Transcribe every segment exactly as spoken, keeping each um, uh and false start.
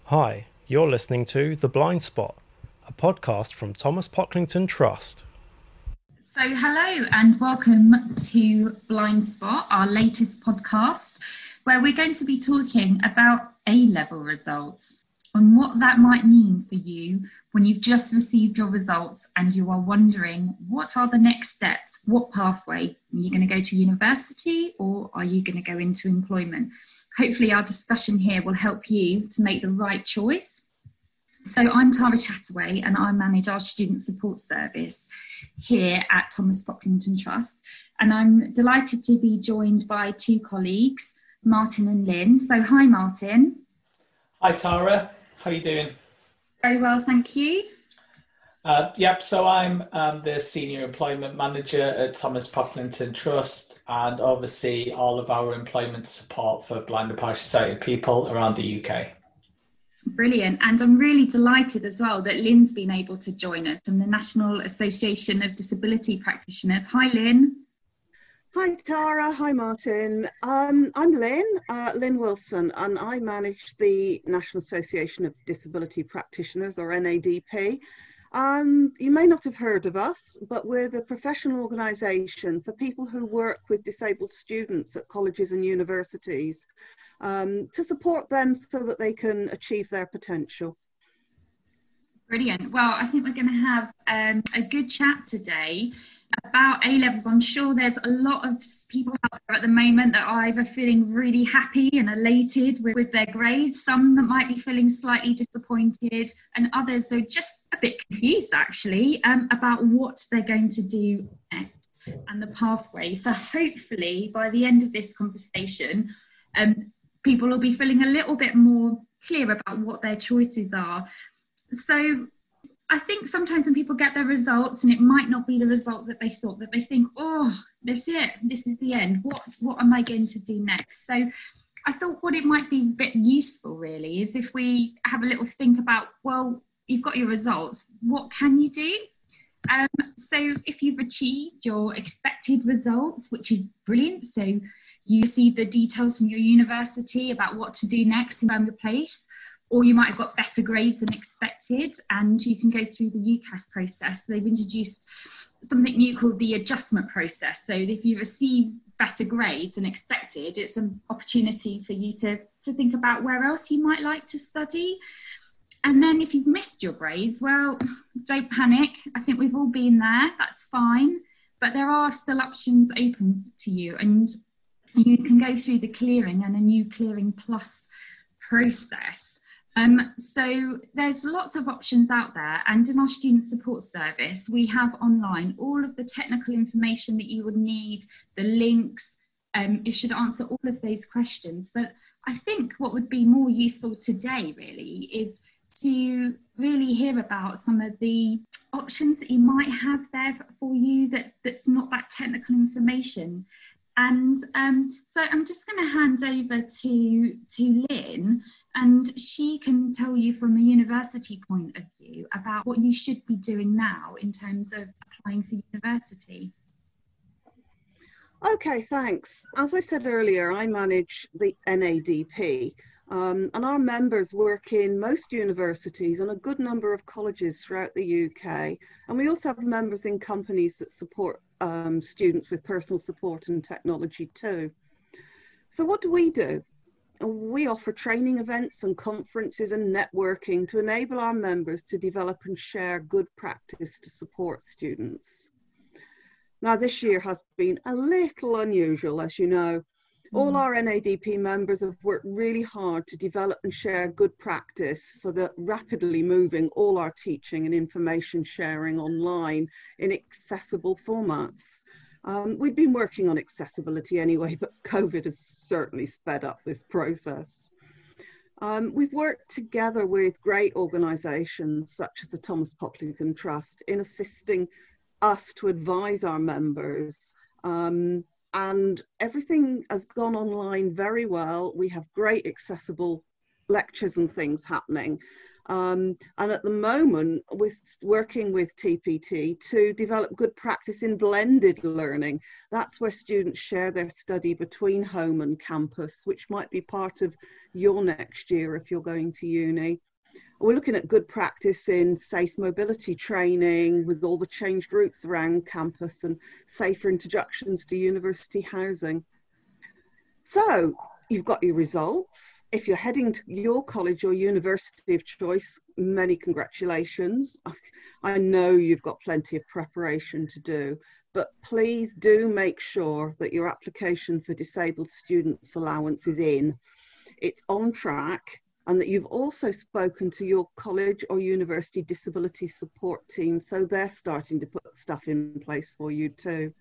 Hi, you're listening to The Blind Spot, a podcast from Thomas Pocklington Trust. So hello and welcome to Blind Spot, our latest podcast, where we're going to be talking about A-level results and what that might mean for you when you've just received your results and you are wondering what are the next steps, what pathway, are you going to go to university or are you going to go into employment? Hopefully our discussion here will help you to make the right choice. So I'm Tara Chataway and I manage our student support service here at Thomas Pocklington Trust. And I'm delighted to be joined by two colleagues, Martin and Lynn. So hi, Martin. Hi, Tara. How are you doing? Very well, thank you. Uh, yep, so I'm um, the Senior Employment Manager at Thomas Pocklington Trust and oversee all of our employment support for blind and partially sighted people around the U K. Brilliant. And I'm really delighted as well that Lynn's been able to join us from the National Association of Disability Practitioners. Hi, Lynn. Hi, Tara. Hi, Martin. Um, I'm Lynn, uh, Lynn Wilson, and I manage the National Association of Disability Practitioners, or N A D P. And you may not have heard of us, but we're the professional organisation for people who work with disabled students at colleges and universities um, to support them so that they can achieve their potential. Brilliant. Well, I think we're going to have um, a good chat today about A-levels. I'm sure there's a lot of people out there at the moment that are either feeling really happy and elated with, with their grades, some that might be feeling slightly disappointed, and others are just a bit confused actually um, about what they're going to do next and the pathway. So hopefully by the end of this conversation, um, people will be feeling a little bit more clear about what their choices are. So I think sometimes when people get their results and it might not be the result that they thought, that they think, oh, that's it, this is the end. What, what am I going to do next? So I thought what it might be a bit useful really is if we have a little think about, well, you've got your results, what can you do? Um, so if you've achieved your expected results, which is brilliant, so you see the details from your university about what to do next in your place, or you might have got better grades than expected and you can go through the UCAS process. So they've introduced something new called the adjustment process. So if you receive better grades than expected, it's an opportunity for you to, to think about where else you might like to study. And then if you've missed your grades, well, don't panic. I think we've all been there, that's fine. But there are still options open to you and you can go through the clearing and a new Clearing Plus process. Um, so there's lots of options out there, and in our student support service we have online all of the technical information that you would need, the links. Um, it should answer all of those questions, but I think what would be more useful today really is to really hear about some of the options that you might have there for you that, that's not that technical information. And um, so I'm just going to hand over to, to Lynn, and she can tell you from a university point of view about what you should be doing now in terms of applying for university. Okay, thanks. As I said earlier, I manage the N A D P, um, and our members work in most universities and a good number of colleges throughout the U K. And we also have members in companies that support um, students with personal support and technology too. So what do we do? We offer training events and conferences and networking to enable our members to develop and share good practice to support students. Now, this year has been a little unusual, as you know. All our N A D P members have worked really hard to develop and share good practice for the rapidly moving all our teaching and information sharing online in accessible formats. Um, we've been working on accessibility anyway, but COVID has certainly sped up this process. Um, we've worked together with great organisations such as the Thomas Pocklington Trust in assisting us to advise our members, um, and everything has gone online very well. We have great accessible lectures and things happening. Um, and at the moment, we're working with T P T to develop good practice in blended learning. That's where students share their study between home and campus, which might be part of your next year if you're going to uni. We're looking at good practice in safe mobility training with all the changed routes around campus and safer introductions to university housing. So you've got your results. If you're heading to your college or university of choice, many congratulations. I know you've got plenty of preparation to do, but please do make sure that your application for disabled students allowance is in. It's on track, and that you've also spoken to your college or university disability support team, so they're starting to put stuff in place for you too.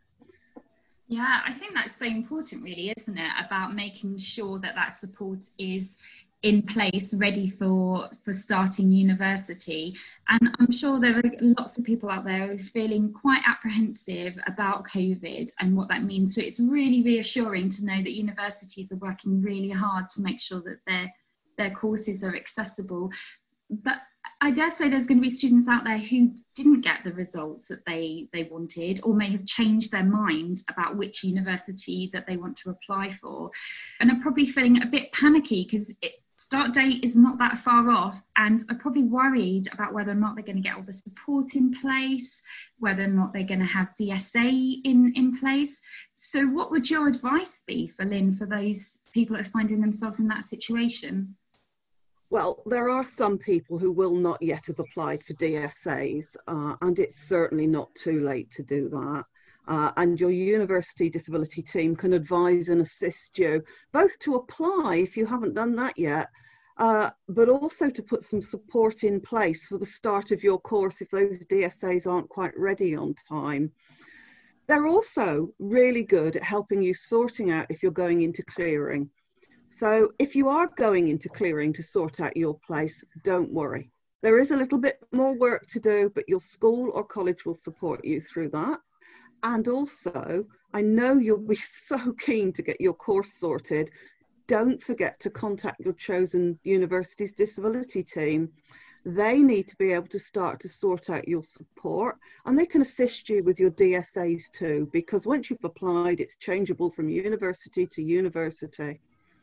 Yeah, I think that's so important, really, isn't it? About making sure that that support is in place, ready for, for starting university. And I'm sure there are lots of people out there who are feeling quite apprehensive about COVID and what that means. So it's really reassuring to know that universities are working really hard to make sure that their, their courses are accessible. But I dare say there's going to be students out there who didn't get the results that they, they wanted, or may have changed their mind about which university that they want to apply for, and are probably feeling a bit panicky because start date is not that far off, and are probably worried about whether or not they're going to get all the support in place, whether or not they're going to have D S A in, in place. So what would your advice be for Lynn, for those people that are finding themselves in that situation? Well, there are some people who will not yet have applied for D S As, uh, and it's certainly not too late to do that. Uh, and your university disability team can advise and assist you, both to apply if you haven't done that yet, uh, but also to put some support in place for the start of your course if those D S As aren't quite ready on time. They're also really good at helping you sorting out if you're going into clearing. So if you are going into clearing to sort out your place, don't worry. There is a little bit more work to do, but your school or college will support you through that. And also, I know you'll be so keen to get your course sorted. Don't forget to contact your chosen university's disability team. They need to be able to start to sort out your support, and they can assist you with your D S As too, because once you've applied, it's changeable from university to university.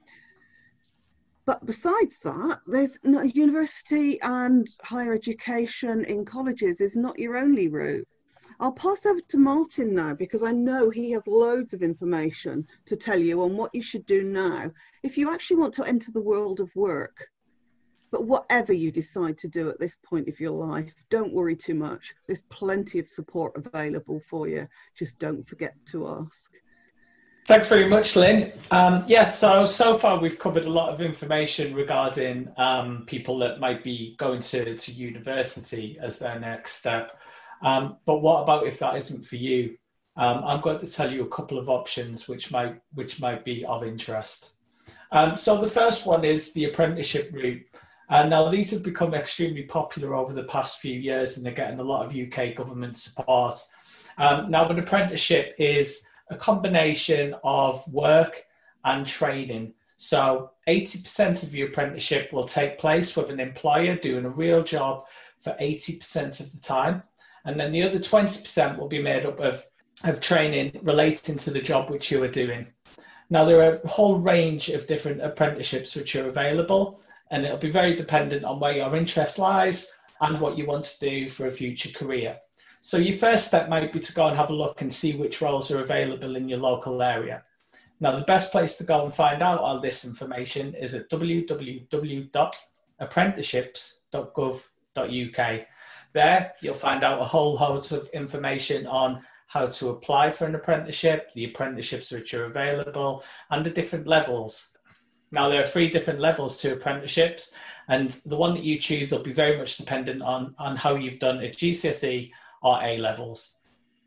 But besides that, there's no, university and higher education in colleges is not your only route. I'll pass over to Martin now, because I know he has loads of information to tell you on what you should do now if you actually want to enter the world of work. But whatever you decide to do at this point of your life, don't worry too much. There's plenty of support available for you. Just don't forget to ask. Thanks very much, Lynn. Um, yes, so, so far we've covered a lot of information regarding um, people that might be going to, to university as their next step. Um, but what about if that isn't for you? Um, I'm going to tell you a couple of options which might, which might be of interest. Um, so the first one is the apprenticeship route. And now these have become extremely popular over the past few years, and they're getting a lot of U K government support. Um, now an apprenticeship is a combination of work and training. So eighty percent of your apprenticeship will take place with an employer doing a real job for eighty percent of the time. And then the other twenty percent will be made up of, of training relating to the job which you are doing. Now, there are a whole range of different apprenticeships which are available, and it'll be very dependent on where your interest lies and what you want to do for a future career. So your first step might be to go and have a look and see which roles are available in your local area. Now, the best place to go and find out all this information is at w w w dot apprenticeships dot gov dot u k. There, you'll find out a whole host of information on how to apply for an apprenticeship, the apprenticeships which are available, and the different levels. Now, there are three different levels to apprenticeships, and the one that you choose will be very much dependent on, on how you've done at G C S E or A levels.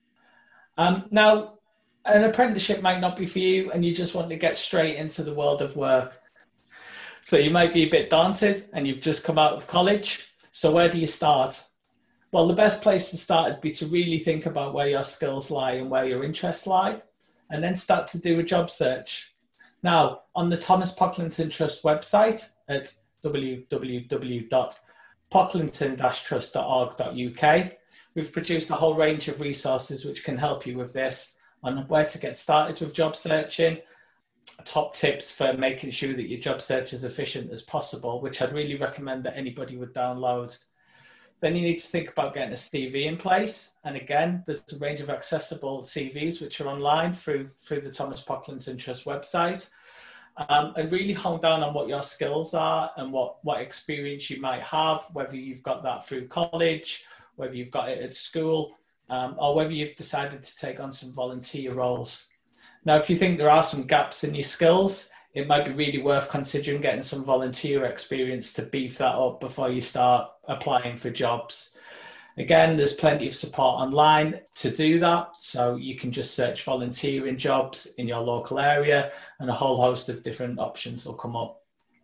Um, now, an apprenticeship might not be for you, and you just want to get straight into the world of work. So you might be a bit daunted, and you've just come out of college. So where do you start? Well, the best place to start would be to really think about where your skills lie and where your interests lie, and then start to do a job search. Now, on the Thomas Pocklington Trust website at w w w dot pocklington dash trust dot org dot U K. We've produced a whole range of resources which can help you with this on where to get started with job searching, top tips for making sure that your job search is efficient as possible, which I'd really recommend that anybody would download. Then you need to think about getting a C V in place. And again, there's a range of accessible C Vs which are online through, through the Thomas Pocklington Trust website. Um, and really hone down on what your skills are and what, what experience you might have, whether you've got that through college, whether you've got it at school, um, or whether you've decided to take on some volunteer roles. Now, if you think there are some gaps in your skills, it might be really worth considering getting some volunteer experience to beef that up before you start applying for jobs. Again, there's plenty of support online to do that. So you can just search volunteering jobs in your local area and a whole host of different options will come up.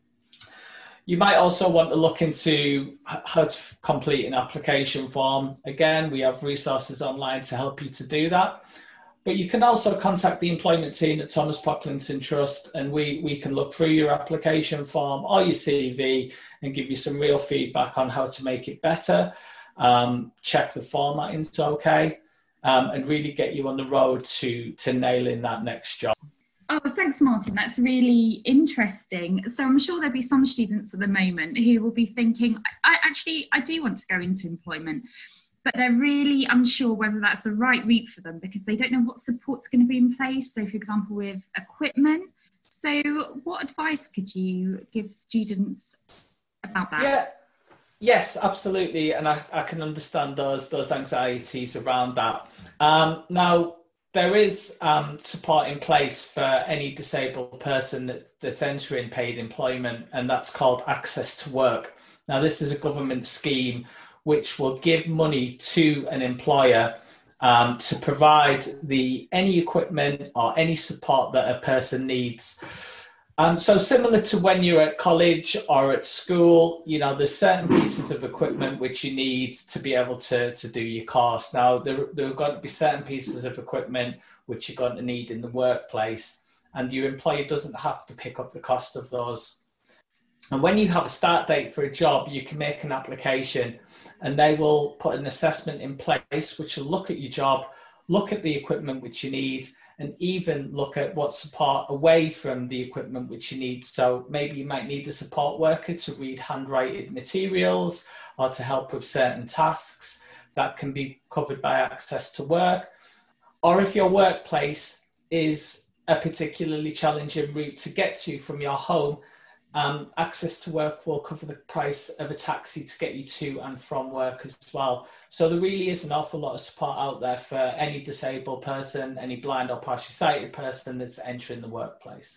You might also want to look into how to complete an application form. Again, we have resources online to help you to do that. But you can also contact the employment team at Thomas Pocklington Trust, and we, we can look through your application form or your C V and give you some real feedback on how to make it better, um, check the formatting's okay, um, and really get you on the road to, to nailing that next job. Oh, thanks, Martin. That's really interesting. So I'm sure there'll be some students at the moment who will be thinking, I actually, I do want to go into employment, but they're really unsure whether that's the right route for them because they don't know what support's going to be in place. So, for example, with equipment. So what advice could you give students about that? Yeah, yes, absolutely. And I, I can understand those, those anxieties around that. Um, now, there is um, support in place for any disabled person that, that's entering paid employment, and that's called Access to Work. Now, this is a government scheme which will give money to an employer um, to provide the any equipment or any support that a person needs. Um, so similar to when you're at college or at school, you know, there's certain pieces of equipment which you need to be able to, to do your course. Now, there, there are going to be certain pieces of equipment which you're going to need in the workplace, and your employer doesn't have to pick up the cost of those. And when you have a start date for a job, you can make an application and they will put an assessment in place which will look at your job, look at the equipment which you need, and even look at what support away from the equipment which you need. So maybe you might need a support worker to read handwritten materials or to help with certain tasks that can be covered by Access to Work. Or if your workplace is a particularly challenging route to get to from your home, Um, Access to Work will cover the price of a taxi to get you to and from work as well. So there really is an awful lot of support out there for any disabled person, any blind or partially sighted person that's entering the workplace.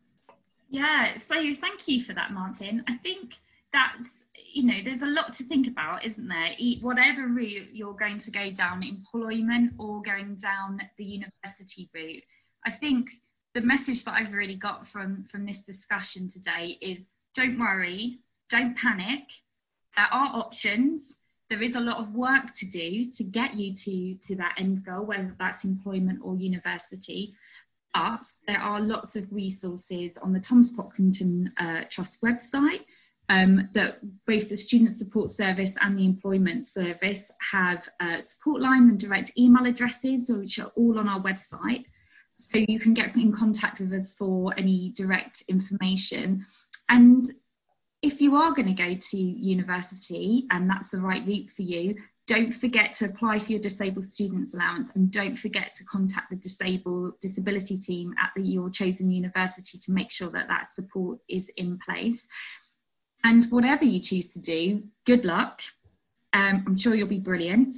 Yeah, so thank you for that, Martin. I think that's, you know, there's a lot to think about, isn't there? Whatever route you're going to go down, employment or going down the university route, I think the message that I've really got from, from this discussion today is don't worry, don't panic. There are options. There is a lot of work to do to get you to, to that end goal, whether that's employment or university. But there are lots of resources on the Thomas Pocklington uh, Trust website um, that both the Student Support Service and the Employment Service have a support line and direct email addresses, which are all on our website. So you can get in contact with us for any direct information. And if you are going to go to university and that's the right route for you, don't forget to apply for your disabled students allowance, and don't forget to contact the disabled disability team at the, your chosen university to make sure that that support is in place. And whatever you choose to do, good luck. Um, I'm sure you'll be brilliant.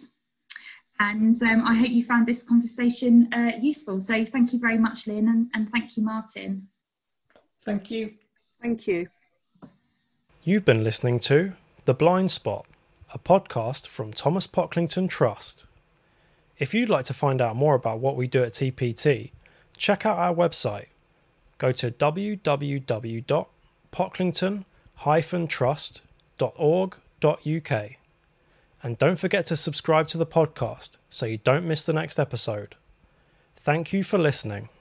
And um, I hope you found this conversation uh, useful. So thank you very much, Lynn, and, and thank you, Martin. Thank you. Thank you. You've been listening to The Blind Spot, a podcast from Thomas Pocklington Trust. If you'd like to find out more about what we do at T P T, check out our website. Go to w w w dot pocklington dash trust dot org dot u k. And don't forget to subscribe to the podcast so you don't miss the next episode. Thank you for listening.